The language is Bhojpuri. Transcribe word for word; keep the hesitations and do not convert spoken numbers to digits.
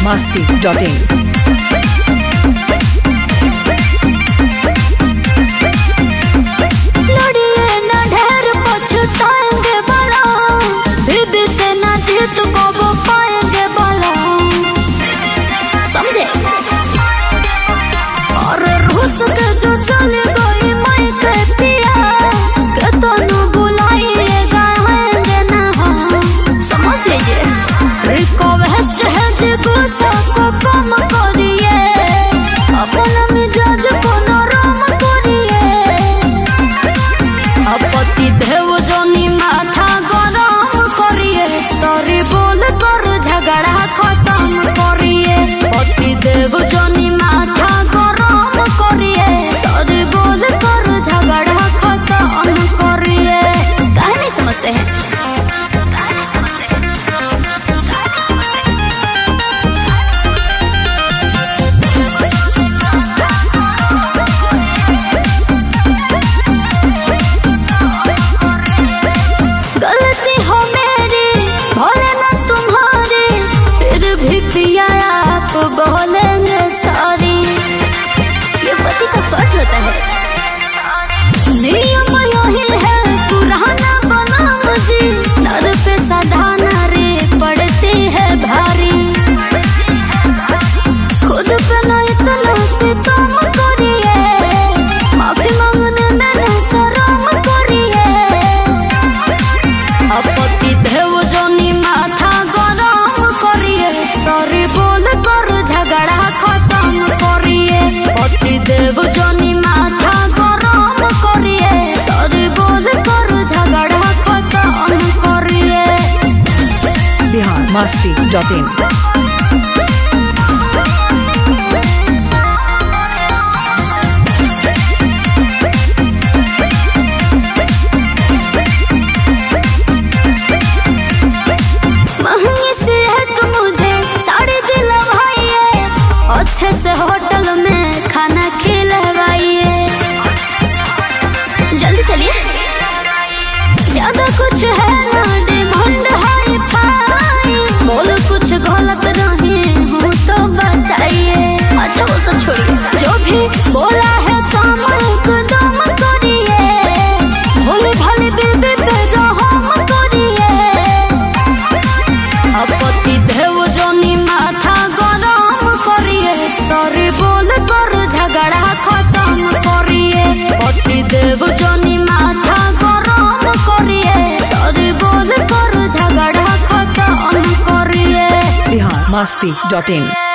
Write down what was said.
masti dot in. देव जोनी माथा गरम करिए सॉरी बोल कर झगड़ा खत्म करिए। काहे नहीं समझते हैं? गलती हो मेरी भले ना तुम्हारी फिर भी पिया आप बोलेंगे सॉरी। ये पति का फर्ज होता है। नियम यही है पुराना बना मुझे नर पे सदा नारी पड़ती है भारी। खुद पे न इतना सितम करिए माफी मांगने में न शर्म करिए। अपति देव जोनी माथा गरम करिए सॉरी बोल कर झगड़ा खत्म करिए। पति देव जोनी माथा गरम करिए सॉरी बोल कर झगड़ा खत्म करिए। Bihar masti dot in. महंगी से एक मुझे साड़ी दिलवाइए अच्छे से होटल में खाना खिलवाइए। जल्दी चलिए ज्यादा कुछ है ना डिमांड हाई फाई। बोल कुछ गलत नहीं हूँ तो बताइए। अच्छा वो सब छोड़िए जो भी बोला है काम एकदम करिए। भोले भाले बेबे पे रहम करिए। अपति देव जोनी माथा गरम करिए सॉरी बोल कर झगड़ा खत्म करिए। पति देव जोनी माथा गरम करिए सॉरी बोल कर झगड़ा खत्म करिए। Bihar masti dot in.